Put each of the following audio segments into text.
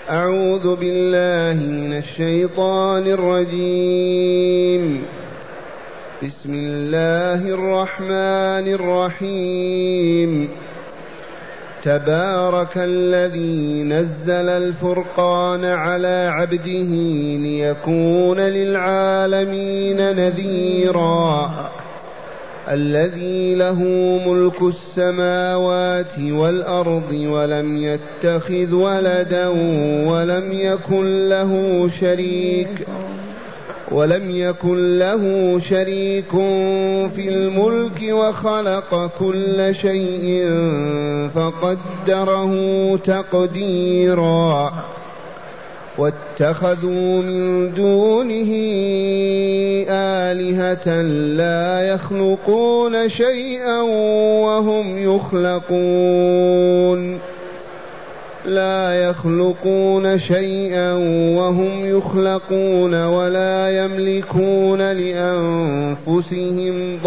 أعوذ بالله من الشيطان الرجيم. بسم الله الرحمن الرحيم. تبارك الذي نزل الفرقان على عبده ليكون للعالمين نذيرا. الذي له ملك السماوات والأرض ولم يتخذ ولدا ولم يكن له شريك في الملك وخلق كل شيء فقدره تقديرا. واتخذوا من دونه آلهة لا يخلقون شيئا وهم يخلقون ولا يملكون لأنفسهم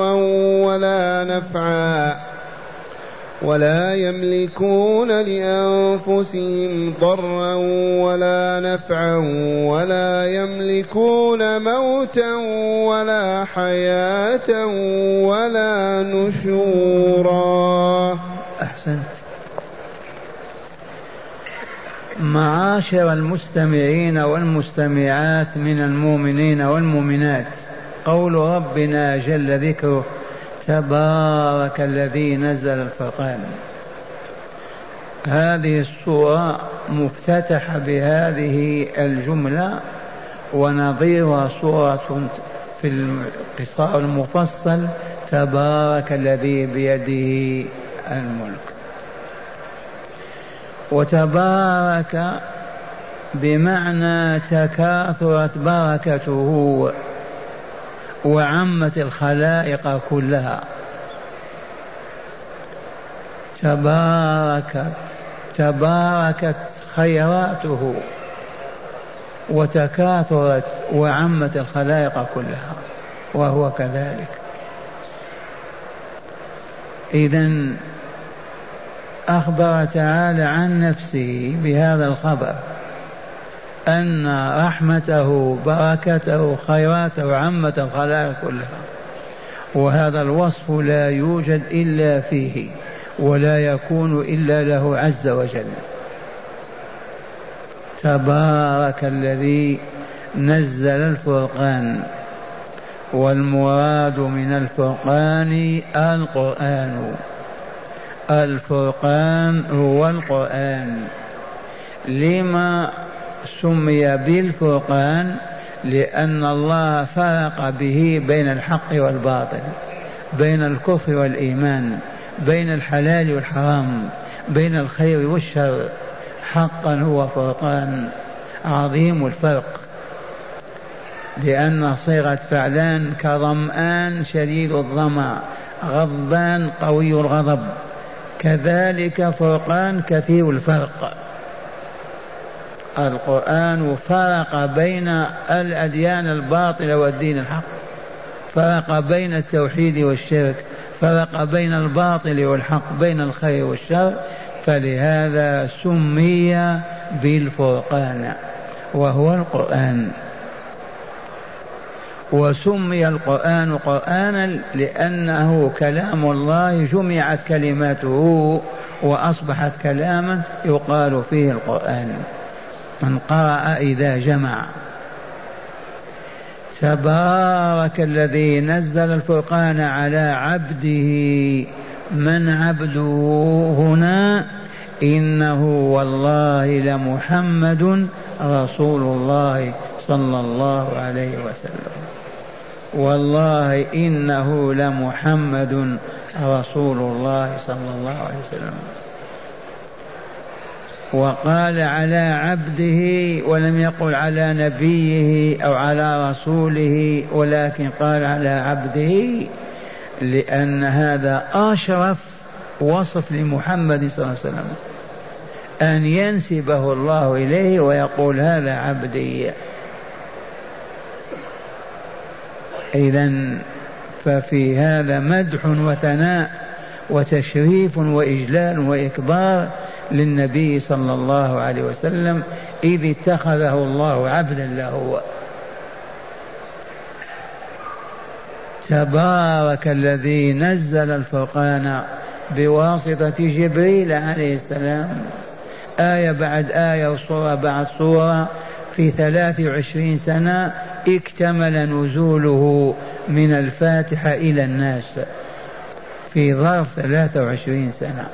ضرا ولا نفعا ولا يملكون موتا ولا حياة ولا نشورا. أحسنت. معاشر المستمعين والمستمعات من المؤمنين والمؤمنات، قول ربنا جل ذكره: تبارك الذي نزل الفرقان. هذه السورة مفتتحة بهذه الجملة، ونظيرها سورة في القصار المفصل: تبارك الذي بيده الملك. وتبارك بمعنى تكاثرت بركته وعمت الخلائق كلها. تباركت خيراته وتكاثرت وعمت الخلائق كلها، وهو كذلك. إذن أخبر تعالى عن نفسه بهذا الخبر أن رحمته بركته خيراته عمت الخلائق كلها، وهذا الوصف لا يوجد إلا فيه ولا يكون إلا له عز وجل. تبارك الذي نزل الفرقان، والمراد من الفرقان الفرقان هو القرآن. لما سمي بالفرقان؟ لأن الله فرق به بين الحق والباطل، بين الكفر والإيمان، بين الحلال والحرام، بين الخير والشر. حقا هو فرقان عظيم الفرق، لأن صيغة فعلان كظمآن شديد الظمأ، غضبان قوي الغضب، كذلك فرقان كثير الفرق. القرآن فرق بين الأديان الباطلة والدين الحق، فرق بين التوحيد والشرك، فرق بين الباطل والحق، بين الخير والشر، فلهذا سمي بالفرقان وهو القرآن. وسمي القرآن قرآنا لأنه كلام الله جمعت كلماته وأصبحت كلاما يقال فيه القرآن. من قرأ إذا جمع. تبارك الذي نزل الفرقان على عبده. من عبده هنا؟ إنه والله لمحمد رسول الله صلى الله عليه وسلم. والله إنه لمحمد رسول الله صلى الله عليه وسلم. وقال على عبده ولم يقل على نبيه أو على رسوله، ولكن قال على عبده، لأن هذا أشرف وصف لمحمد صلى الله عليه وسلم، أن ينسبه الله إليه ويقول هذا عبدي. إذن ففي هذا مدح وثناء وتشريف وإجلال وإكبار للنبي صلى الله عليه وسلم إذ اتخذه الله عبدا له. تبارك الذي نزل الفرقان بواسطة جبريل عليه السلام، آية بعد آية وصورة بعد صورة، في 23 سنة اكتمل نزوله من الفاتحة إلى الناس في ظرف 23 سنة.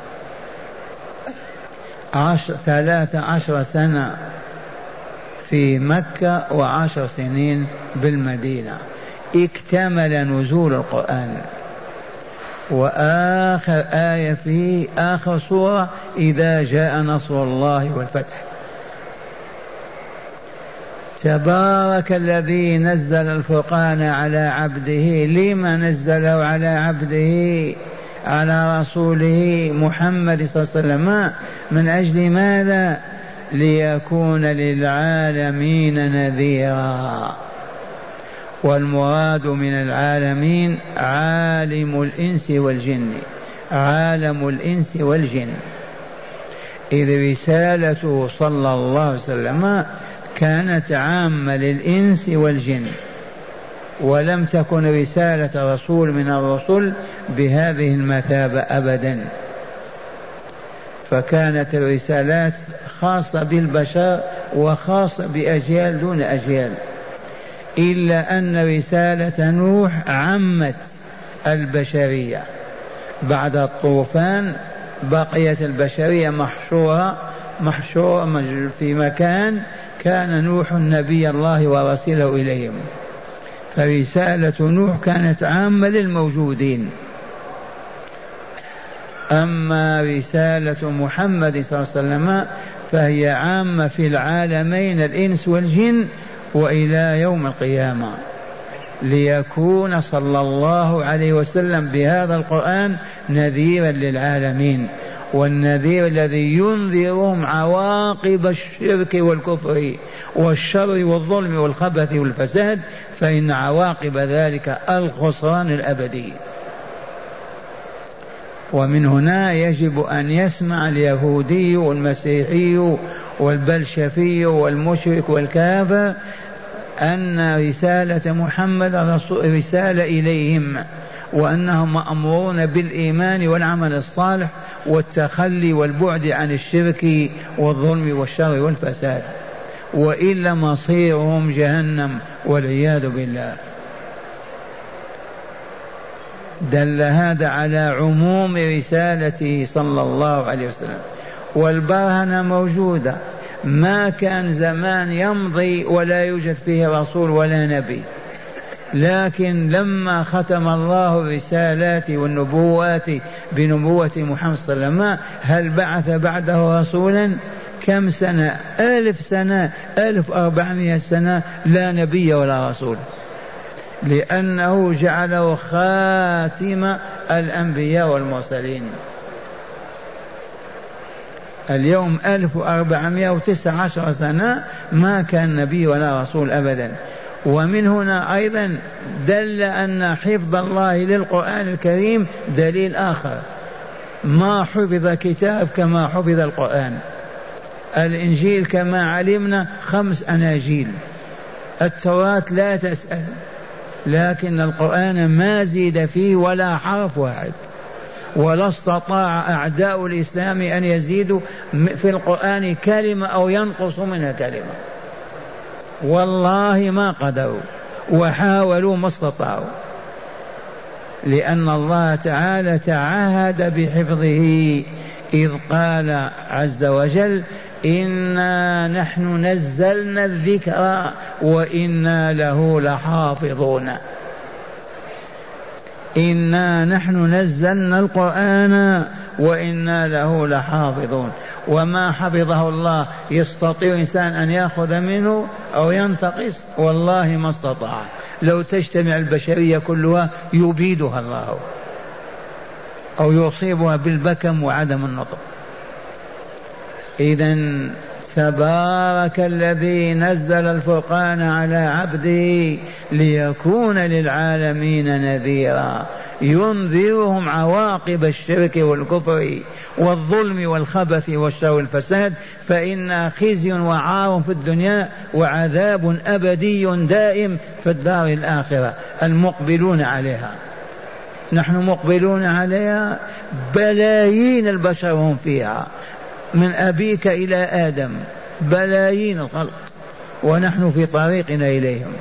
13 سنة في مكة و10 سنين بالمدينة اكتمل نزول القرآن. وآخر آية فيه آخر سورة إذا جاء نصر الله والفتح. تبارك الذي نزل الفرقان على عبده. لما نزله على عبده على رسوله محمد صلى الله عليه وسلم؟ من أجل ماذا؟ ليكون للعالمين نذيرا. والمراد من العالمين عالم الإنس والجن، عالم الإنس والجن، إذ رسالته صلى الله عليه وسلم كانت عامة للإنس والجن، ولم تكن رسالة رسول من الرسل بهذه المثابة أبدا، فكانت الرسالات خاصة بالبشر وخاصة بأجيال دون أجيال، إلا أن رسالة نوح عمت البشرية. بعد الطوفان بقيت البشرية محشورة في مكان كان نوح نبي الله ورسوله إليهم، فرسالة نوح كانت عامة للموجودين. أما رسالة محمد صلى الله عليه وسلم فهي عامة في العالمين الإنس والجن وإلى يوم القيامة، ليكون صلى الله عليه وسلم بهذا القرآن نذيرا للعالمين، والنذير الذي ينذرهم عواقب الشرك والكفر والشر والظلم والخبث والفساد، فإن عواقب ذلك الخسران الأبدي. ومن هنا يجب أن يسمع اليهودي والمسيحي والبلشفي والمشرك والكافر أن رسالة محمد رسالة إليهم، وأنهم مأمورون بالإيمان والعمل الصالح والتخلي والبعد عن الشرك والظلم والشر والفساد، وإلا مصيرهم جهنم والعياذ بالله. دل هذا على عموم رسالته صلى الله عليه وسلم، والبرهنة موجودة. ما كان زمان يمضي ولا يوجد فيه رسول ولا نبي، لكن لما ختم الله الرسالات والنبوات بنبوة محمد صلى الله عليه وسلم، هل بعث بعده رسولا؟ كم سنة؟ 1000 سنة، 1400 سنة لا نبي ولا رسول، لأنه جعله خاتم الأنبياء والمرسلين. اليوم 1419 سنة ما كان نبي ولا رسول أبدا. ومن هنا أيضا دل أن حفظ الله للقرآن الكريم دليل آخر، ما حفظ كتاب كما حفظ القرآن. الإنجيل كما علمنا 5 أناجيل، التوراة لا تسأل، لكن القرآن ما زيد فيه ولا حرف واحد، ولا استطاع أعداء الإسلام أن يزيدوا في القرآن كلمة أو ينقص منها كلمة، والله ما قدروا وحاولوا ما استطاعوا، لأن الله تعالى تعهد بحفظه إذ قال عز وجل: إنا نحن نزلنا الذكر وإنا له لحافظون. إنا نحن نزلنا القرآن وإنا له لحافظون. وما حفظه الله يستطيع إنسان أن يأخذ منه أو ينتقص؟ والله ما استطاع. لو تجتمع البشرية كلها يبيدها الله أو يصيبها بالبكم وعدم النطق. إذن تبارك الذي نزل الفرقان على عبده ليكون للعالمين نذيرا. ينذرهم عواقب الشرك والكفر والظلم والخبث والشر والفساد، فإن خزي وعار في الدنيا وعذاب أبدي دائم في الدار الآخرة. المقبلون عليها، نحن مقبلون عليها، بلايين البشر هم فيها من أبيك إلى آدم، بلايين الخلق، ونحن في طريقنا إليهم.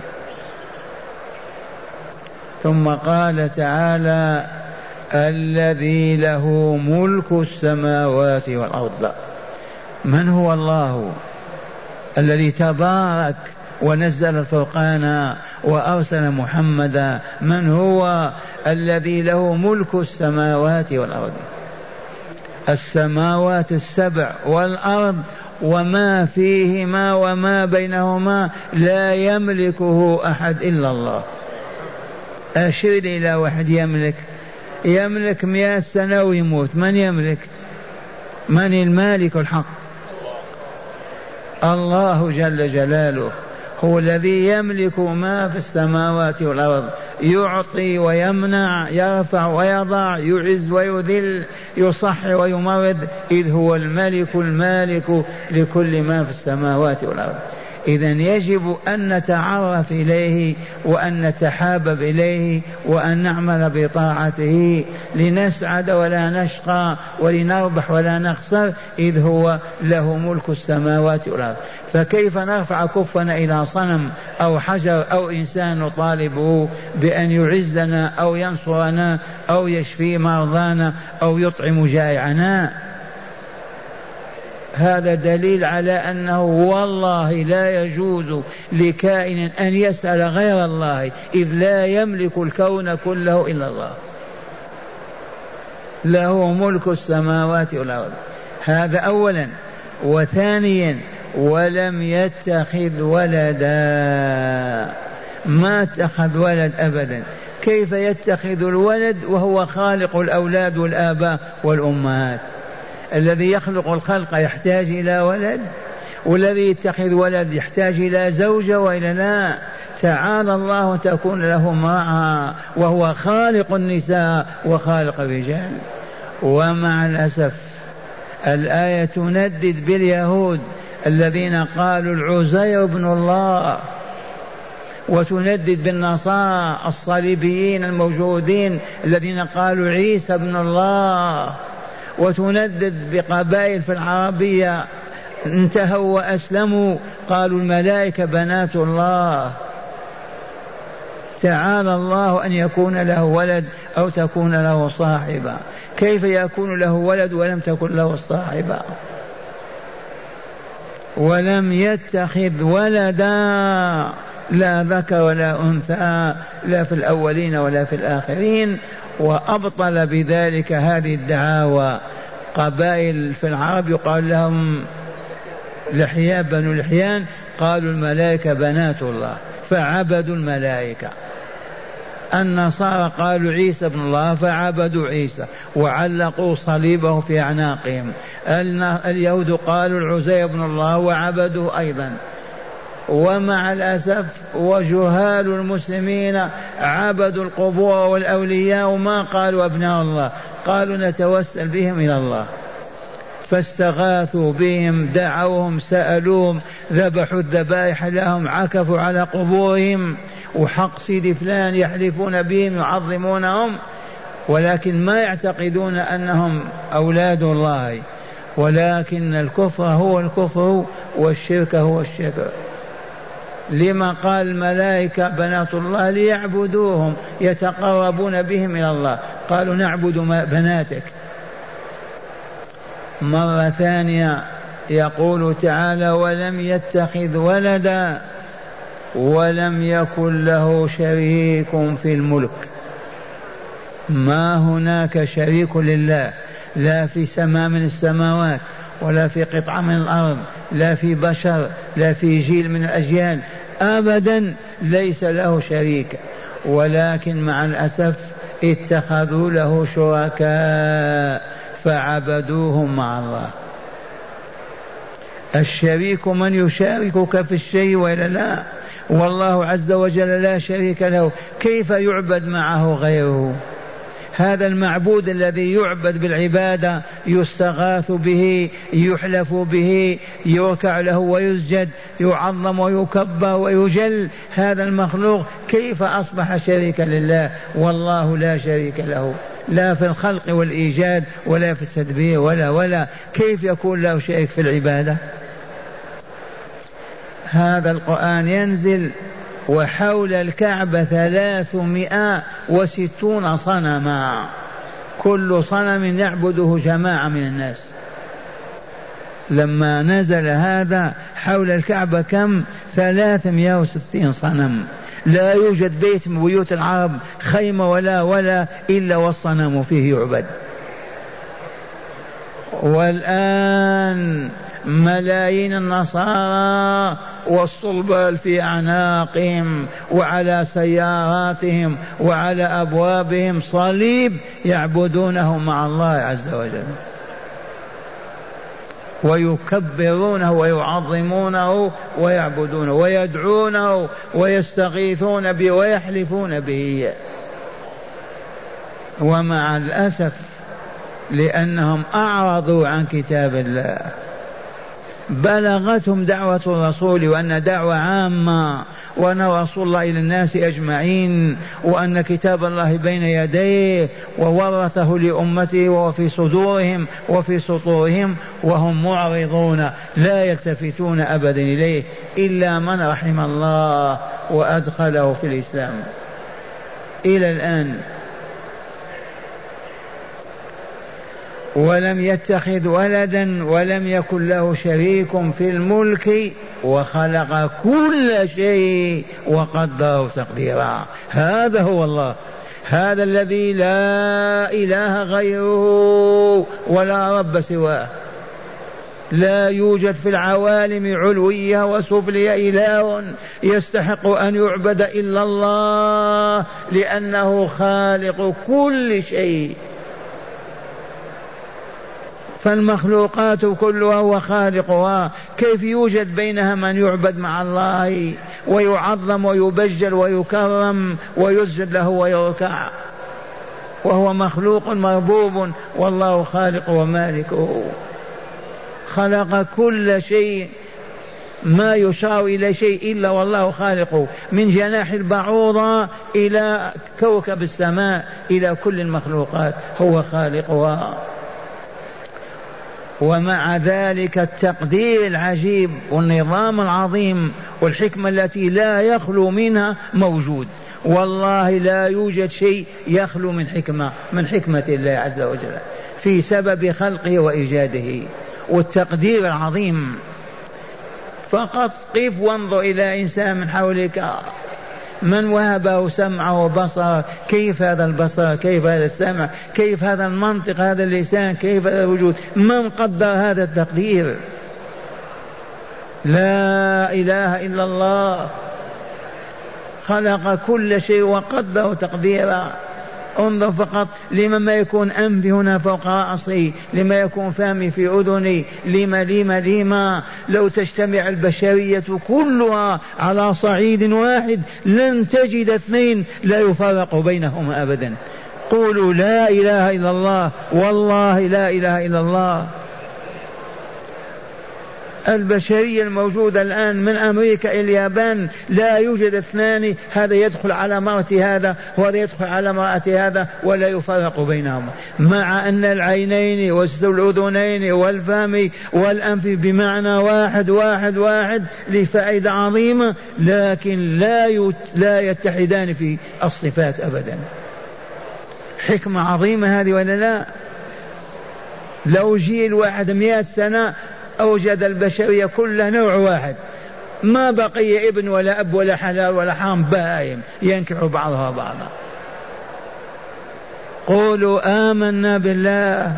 ثم قال تعالى: الذي له ملك السماوات والأرض. من هو الله الذي تبارك ونزل الفرقان وأرسل محمدا؟ من هو الذي له ملك السماوات والأرض؟ السماوات السبع والأرض وما فيهما وما بينهما لا يملكه أحد إلا الله. أشر إلى واحد يملك 100 سنة ويموت، من يملك؟ من المالك الحق؟ الله جل جلاله هو الذي يملك ما في السماوات والأرض، يعطي ويمنع، يرفع ويضع، يعز ويذل، يصح ويمرض، إذ هو الملك المالك لكل ما في السماوات والأرض. إذن يجب أن نتعرف إليه وأن نتحابب إليه وأن نعمل بطاعته لنسعد ولا نشقى ولنربح ولا نخسر، إذ هو له ملك السماوات والأرض. فكيف نرفع كفنا إلى صنم أو حجر أو إنسان نطالبه بأن يعزنا أو ينصرنا أو يشفي مرضانا أو يطعم جائعنا؟ هذا دليل على أنه والله لا يجوز لكائن أن يسأل غير الله، إذ لا يملك الكون كله إلا الله، له ملك السماوات والأرض. هذا أولا. وثانيا: ولم يتخذ ولدا، ما اتخذ ولد أبدا. كيف يتخذ الولد وهو خالق الأولاد والآباء والأمهات؟ الذي يخلق الخلق يحتاج إلى ولد، والذي يتخذ ولد يحتاج إلى زوجة وإلى لا. تعالى الله تكون له امرأة وهو خالق النساء وخالق الرجال. ومع الأسف الآية تندد باليهود الذين قالوا العزير ابن الله، وتندد بالنصارى الصليبيين الموجودين الذين قالوا عيسى ابن الله، وتندد بقبائل في العربية انتهوا وأسلموا قالوا الملائكة بنات الله. تعالى الله أن يكون له ولد أو تكون له صاحبة. كيف يكون له ولد ولم تكن له صاحبة؟ ولم يتخذ ولدا، لا ذكر ولا أنثى، لا في الأولين ولا في الآخرين. وأبطل بذلك هذه الدعاوى قبائل في العرب يقال لهم لحيان، بنو لحيان، قالوا الملائكة بنات الله فعبدوا الملائكة. النصارى قالوا عيسى ابن الله فعبدوا عيسى وعلقوا صليبه في أعناقهم. اليهود قالوا العزير ابن الله وعبدوا أيضا. ومع الأسف وجهال المسلمين عبدوا القبور والأولياء وما قالوا أبناء الله، قالوا نتوسل بهم إلى الله، فاستغاثوا بهم، دعوهم، سألوهم، ذبحوا الذبائح لهم، عكفوا على قبورهم، وحق سيد فلان يحلفون بهم يعظمونهم، ولكن ما يعتقدون أنهم أولاد الله. ولكن الكفر هو الكفر والشرك هو الشرك. لما قال الملائكة بنات الله؟ ليعبدوهم، يتقربون بهم إلى الله، قالوا نعبد بناتك. مرة ثانية يقول تعالى ولم يتخذ ولدا ولم يكن له شريك في الملك. ما هناك شريك لله، لا في سماء من السماوات ولا في قطعة من الأرض، لا في بشر، لا في جيل من الأجيال، أبدا ليس له شريك. ولكن مع الأسف اتخذوا له شركاء فعبدوهم مع الله. الشريك من يشاركك في الشيء وإلا لا؟ والله عز وجل لا شريك له، كيف يعبد معه غيره؟ هذا المعبود الذي يعبد بالعبادة يستغاث به، يحلف به، يركع له ويسجد، يعظم ويكبر ويجل، هذا المخلوق كيف أصبح شريكا لله والله لا شريك له، لا في الخلق والإيجاد ولا في التدبير ولا كيف يكون له شريك في العبادة؟ هذا القرآن ينزل وحول الكعبة 360 صنما، كل صنم يعبده جماعة من الناس. لما نزل هذا حول الكعبة كم؟ 360 صنم، لا يوجد بيت من بيوت العرب خيمة ولا إلا والصنم فيه يعبد. والآن ملايين النصارى والصلبال في أعناقهم وعلى سياراتهم وعلى أبوابهم صليب يعبدونه مع الله عز وجل، ويكبرونه ويعظمونه ويعبدونه ويدعونه ويستغيثون به ويحلفون به. ومع الأسف لأنهم أعرضوا عن كتاب الله، بلغتهم دعوة الرسول وأن دعوة عامة وأن رسول الله إلى الناس أجمعين وأن كتاب الله بين يديه وورثه لأمته وفي صدورهم وفي سطورهم، وهم معرضون لا يلتفتون أبدا إليه إلا من رحم الله وأدخله في الإسلام إلى الآن. ولم يتخذ ولدا ولم يكن له شريك في الملك وخلق كل شيء وقدره تقديرا. هذا هو الله، هذا الذي لا إله غيره ولا رب سواه، لا يوجد في العوالم علوية وسفلية إله يستحق أن يعبد إلا الله، لأنه خالق كل شيء. فالمخلوقات كلها هو خالقها، كيف يوجد بينها من يعبد مع الله ويعظم ويبجل ويكرم ويسجد له ويركع، وهو مخلوق مربوب والله خالق ومالكه. خلق كل شيء، ما يشار إلى شيء إلا والله خالقه، من جناح البعوضة إلى كوكب السماء إلى كل المخلوقات هو خالقها. ومع ذلك التقدير العجيب والنظام العظيم والحكمة التي لا يخلو منها موجود. والله لا يوجد شيء يخلو من حكمة الله عز وجل في سبب خلقه وإيجاده والتقدير العظيم. فقط قف وانظر إلى إنسان من حولك، من وهبه سمعه وبصره، كيف هذا البصر، كيف هذا السمع، كيف هذا المنطق، هذا اللسان، كيف هذا الوجود، من قدر هذا التقدير؟ لا إله إلا الله، خلق كل شيء وقدره تقديرا. انظر فقط لما ما يكون أنفي هنا فوق رأسي، لما يكون فمي في أذني، لما لو تجتمع البشرية كلها على صعيد واحد لن تجد اثنين لا يفرق بينهما أبدا. قولوا لا إله إلا الله، والله لا إله إلا الله. البشرية الموجودة الآن من أمريكا إلى اليابان لا يوجد اثنان، هذا يدخل على مرأة هذا وهذا يدخل على مرأة هذا ولا يفرق بينهما، مع أن العينين والأذنين والفم والأنف بمعنى واحد لفائدة عظيمة، لكن لا يتحدان في الصفات أبدا. حكمة عظيمة هذه ولا لا؟ لو جيل واحد 100 سنة أوجد البشرية كلها نوع واحد، ما بقي ابن ولا أب ولا حلال ولا حرام، بهائم ينكح بعضها بعضا. قولوا آمنا بالله.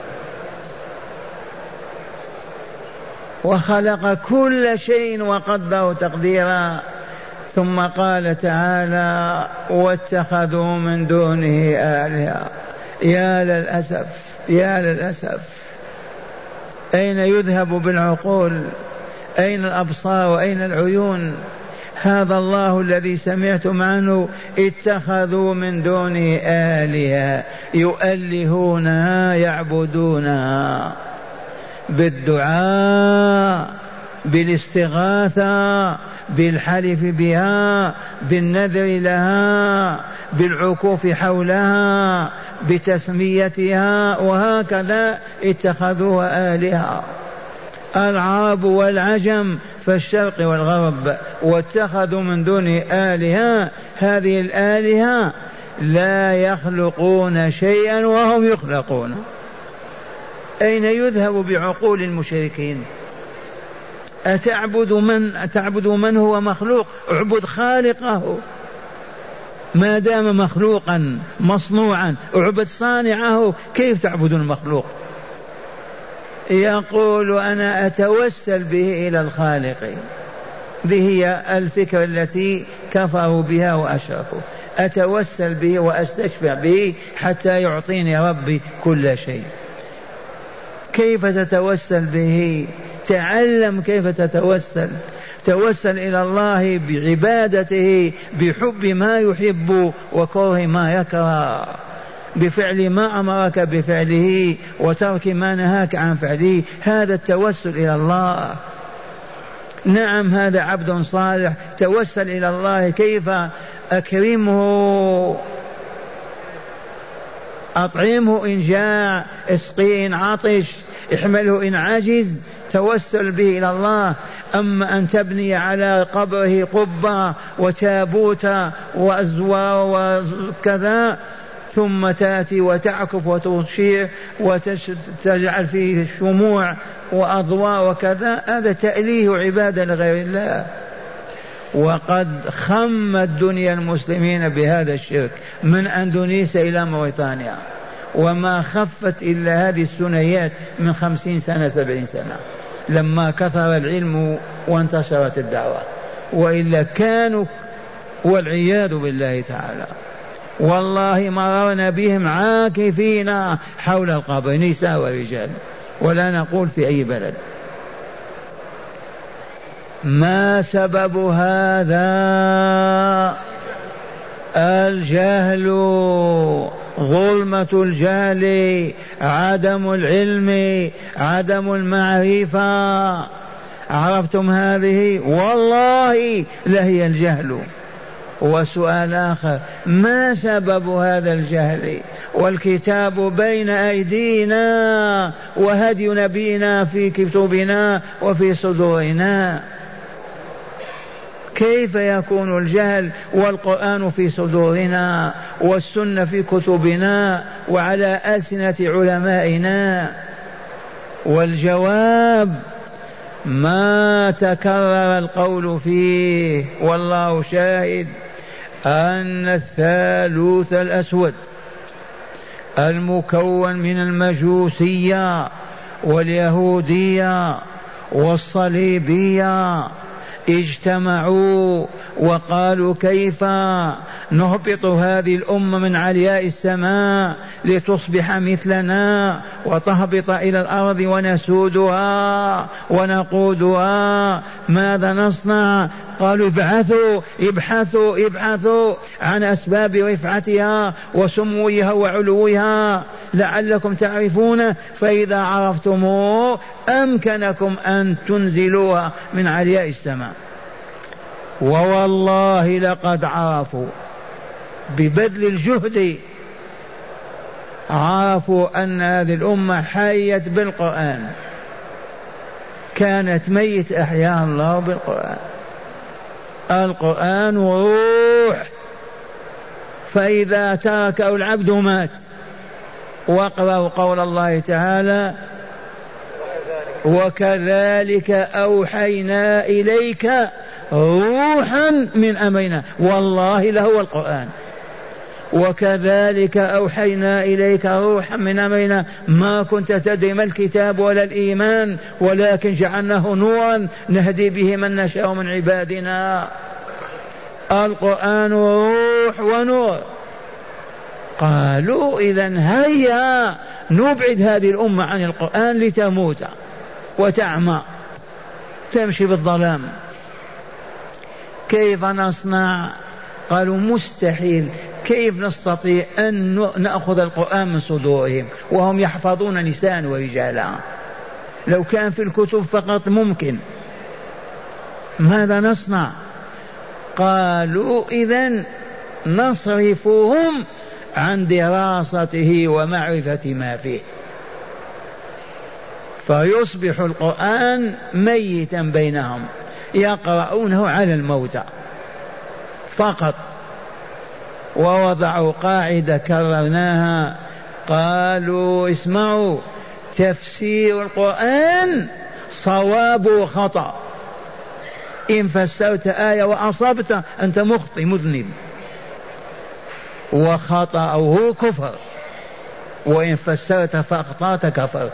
وخلق كل شيء وقدره تقديرا. ثم قال تعالى واتخذوا من دونه آلهة. يا للأسف يا للأسف، أين يذهب بالعقول؟ أين الأبصار وأين العيون؟ هذا الله الذي سمعتم عنه اتخذوا من دونه آلهة يؤلهونها يعبدونها بالدعاء بالاستغاثة بالحلف بها بالنذر لها بالعكوف حولها بتسميتها، وهكذا اتخذوها آلهة العرب والعجم في الشرق والغرب، واتخذوا من دون آلهة. هذه الآلهة لا يخلقون شيئا وهم يخلقون. أين يذهب بعقول المشركين؟ أتعبد من هو مخلوق؟ اعبد خالقه ما دام مخلوقا مصنوعا، اعبد صانعه. كيف تعبد المخلوق؟ يقول أنا أتوسل به إلى الخالق. هذه هي الفكرة التي كفروا بها وأشركوا. أتوسل به وأستشفع به حتى يعطيني ربي كل شيء. كيف تتوسل به؟ تعلم كيف تتوسل. توسل إلى الله بعبادته، بحب ما يحب وكره ما يكره، بفعل ما أمرك بفعله وترك ما نهاك عن فعله. هذا التوسل إلى الله. نعم هذا عبد صالح توسل إلى الله. كيف؟ أكرمه، أطعمه إن جاع، اسقيه إن عطش، احمله إن عجز. توسل به إلى الله. أما أن تبني على قبره قبة وتابوت وأزوار وكذا ثم تأتي وتعكف وتشيع وتجعل فيه شموع وأضواء وكذا، هذا تأليه عبادة لغير الله. وقد خم الدنيا المسلمين بهذا الشرك من أندونيسيا إلى موريتانيا، وما خفت إلا هذه السنيات من 50 سنة 70 سنة لما كثر العلم وانتشرت الدعوة، وإلا كانوا والعياذ بالله تعالى. والله مررنا بهم عاكفين حول القبر نساء ورجال، ولا نقول في أي بلد. ما سبب هذا؟ الجهل، ظلمة الجهل، عدم العلم، عدم المعرفة. عرفتم هذه؟ والله لهي الجهل. وسؤال آخر، ما سبب هذا الجهل والكتاب بين أيدينا وهدي نبينا في كتبنا وفي صدورنا؟ كيف يكون الجهل والقرآن في صدورنا والسنة في كتبنا وعلى ألسنة علمائنا؟ والجواب ما تكرر القول فيه، والله شاهد، أن الثالوث الأسود المكون من المجوسية واليهودية والصليبية اجتمعوا وقالوا كيف نهبط هذه الأمة من علياء السماء لتصبح مثلنا وتهبط إلى الأرض ونسودها ونقودها، ماذا نصنع؟ قالوا ابحثوا عن أسباب رفعتها وسموها وعلوها لعلكم تعرفون، فإذا عرفتموه أمكنكم أن تنزلوها من علياء السماء. ووالله لقد عرفوا ببذل الجهد، عرفوا أن هذه الأمة حيت بالقرآن، كانت ميت أحياها الله بالقرآن. القرآن روح، فإذا تركه العبد مات. واقرأوا قول الله تعالى: وكذلك أوحينا إليك روحا من أمرنا. والله لهو القرآن. وكذلك أوحينا إليك روحا من أمرنا ما كنت تدري ما الكتاب ولا الإيمان ولكن جعلناه نورا نهدي به من نشاء من عبادنا. القرآن روح ونور. قالوا إذن هيا نبعد هذه الأمة عن القرآن لتموت وتعمى تمشي بالظلام. كيف نصنع؟ قالوا مستحيل، كيف نستطيع أن نأخذ القرآن من صدورهم وهم يحفظون نساء ورجالا؟ لو كان في الكتب فقط ممكن. ماذا نصنع؟ قالوا إذن نصرفهم عن دراسته ومعرفة ما فيه، فيصبح القرآن ميتا بينهم يقرؤونه على الموتى فقط. ووضعوا قاعدة كررناها، قالوا اسمعوا، تفسير القرآن صواب وخطأ، إن فسرت آية وأصبت أنت مخطئ مذنب، وخطأه كفر، وإن فسرت فأخطأت كفر.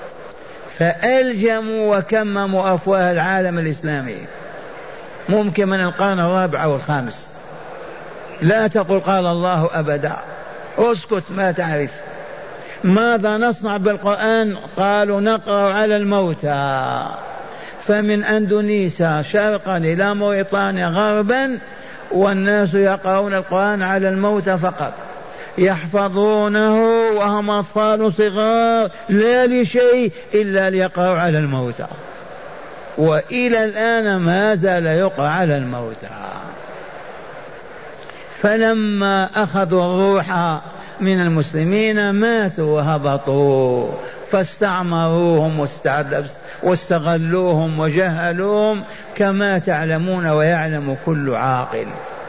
فألجموا وكمموا أفواه العالم الإسلامي، ممكن من القرن الرابع أو الخامس. لا تقل قال الله أبدا، اسكت ما تعرف. ماذا نصنع بالقرآن؟ قالوا نقرأ على الموتى، فمن أندونيسيا شرقا إلى موريطانيا غربا والناس يقرؤون القرآن على الموتى فقط، يحفظونه وهم أطفال صغار لا لشيء إلا ليقرأوا على الموتى، وإلى الآن ما زال يقرأ على الموتى. فلما أخذوا الروح من المسلمين ماتوا وهبطوا، فاستعمروهم واستغلوهم وجهلوهم كما تعلمون ويعلم كل عاقل.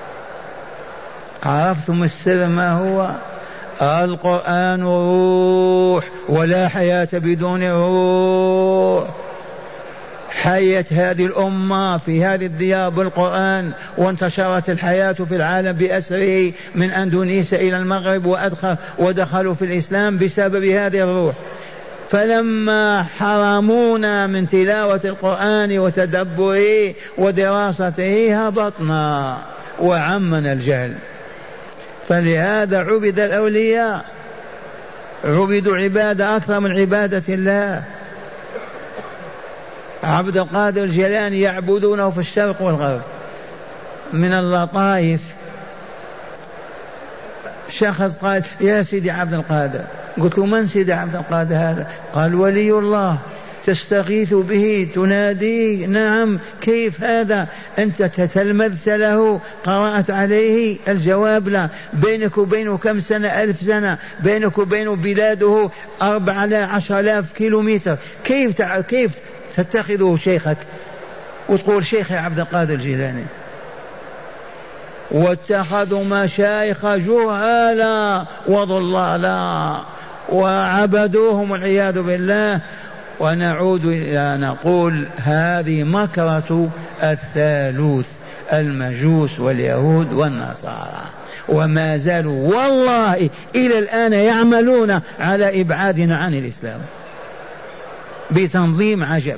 عرفتم السر ما هو؟ القرآن روح، ولا حياة بدون روح. حية هذه الأمة في هذه الديار بالقرآن، وانتشرت الحياة في العالم بأسره من أندونيسيا إلى المغرب ودخلوا في الإسلام بسبب هذه الروح. فلما حرمونا من تلاوة القرآن وتدبره ودراسته هبطنا وعمنا الجهل. فلهذا عبد الأولياء، عبدوا عبادة أكثر من عبادة الله. عبد القادر الجيلاني يعبدونه في الشرق والغرب. من اللطائف شخص قال يا سيدي عبد القادر، قلت له من سيدي عبد القادر هذا؟ قال ولي الله تستغيث به تناديه. نعم، كيف هذا؟ أنت تتلمذت له، قرأت عليه؟ الجواب لا. بينك وبينه كم سنة؟ 1000 سنة. بينك وبينه بلاده 14,000 كيلومتر. كيف تتخذه شيخك وتقول شيخ عبد القادر الجيلاني؟ واتخذوا مشايخ جهالا وضلالا وعبدوهم والعياذ بالله. ونعود إلى نقول هذه مكرة الثالوث، المجوس واليهود والنصارى، وما زالوا والله إلى الآن يعملون على إبعادنا عن الإسلام بتنظيم عجب.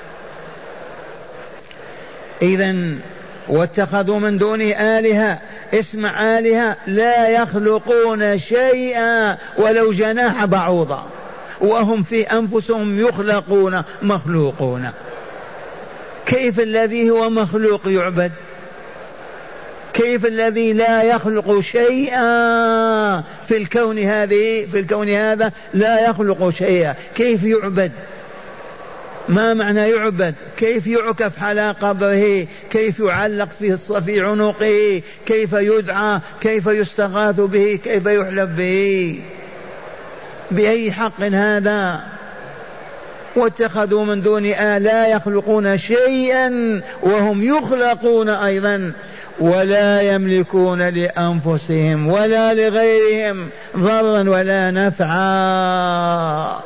إذن واتخذوا من دونه آلهة، اسمع آلهة لا يخلقون شيئا ولو جناح بعوضة، وهم في أنفسهم يخلقون مخلوقون. كيف الذي هو مخلوق يعبد؟ كيف الذي لا يخلق شيئا في الكون هذا لا يخلق شيئا كيف يعبد؟ ما معنى يعبد؟ كيف يعكف على قبره؟ كيف يعلق في عنقه؟ كيف يدعى؟ كيف يستغاث به؟ كيف يحلف به؟ بأي حق هذا؟ واتخذوا من دون لا يخلقون شيئا وهم يخلقون أيضا، ولا يملكون لأنفسهم ولا لغيرهم ضرا ولا نفعا.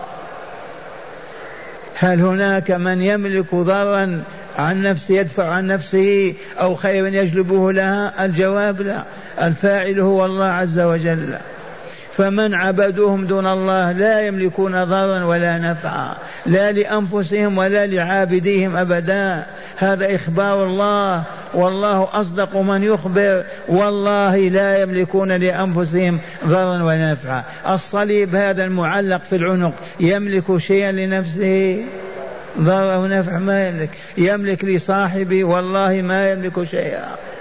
هل هناك من يملك ضرا عن نفسه يدفع عن نفسه أو خيرا يجلبه لها؟ الجواب لا، الفاعل هو الله عز وجل. فمن عبدوهم دون الله لا يملكون ضرا ولا نفعا، لا لأنفسهم ولا لعابديهم أبدا. هذا إخبار الله، والله أصدق من يخبر. والله لا يملكون لأنفسهم ضرا ولا نفعا. الصليب هذا المعلق في العنق يملك شيئا لنفسه؟ ضر ونفع ما يملك. يملك لصاحبه؟ والله ما يملك شيئا.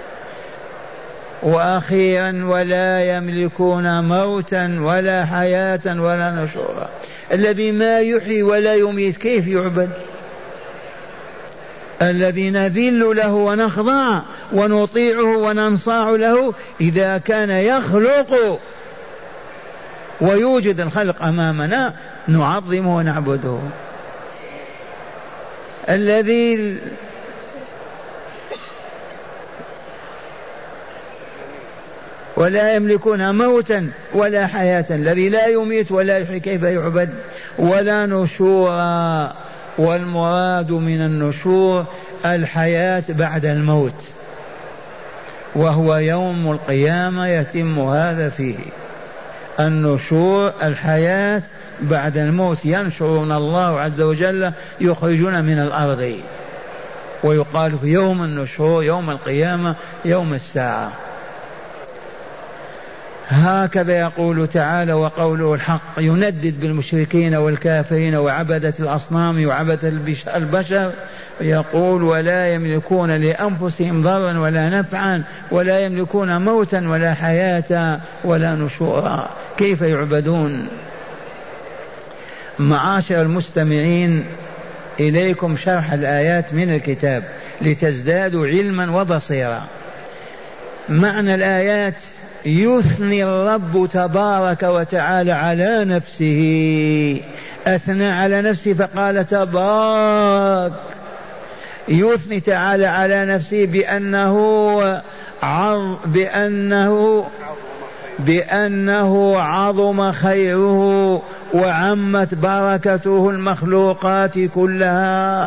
وأخيرا ولا يملكون موتا ولا حياة ولا نشورا. الذي ما يحيي ولا يميت كيف يعبد؟ الذي نذل له ونخضع ونطيعه وننصاع له إذا كان يخلق ويوجد الخلق أمامنا نعظمه ونعبده. الذي ولا يملكون موتا ولا حياة، الذي لا يميت ولا يحيي كيف يعبد؟ ولا نشورا، والمراد من النشور الحياة بعد الموت، وهو يوم القيامة يتم هذا فيه. النشور الحياة بعد الموت، ينشرون الله عز وجل يخرجون من الأرض، ويقال في يوم النشور يوم القيامة يوم الساعة. هكذا يقول تعالى وقوله الحق، يندد بالمشركين والكافرين وعبدة الأصنام وعبدة البشر، يقول ولا يملكون لأنفسهم ضرا ولا نفعا ولا يملكون موتا ولا حياة ولا نشورا. كيف يعبدون؟ معاشر المستمعين، إليكم شرح الآيات من الكتاب لتزدادوا علما وبصيرا. معنى الآيات: يثني الرب تبارك وتعالى على نفسه، أثنى على نفسه فقال تبارك. يثني تعالى على نفسه بأنه عظم خيره وعمت بركته المخلوقات كلها.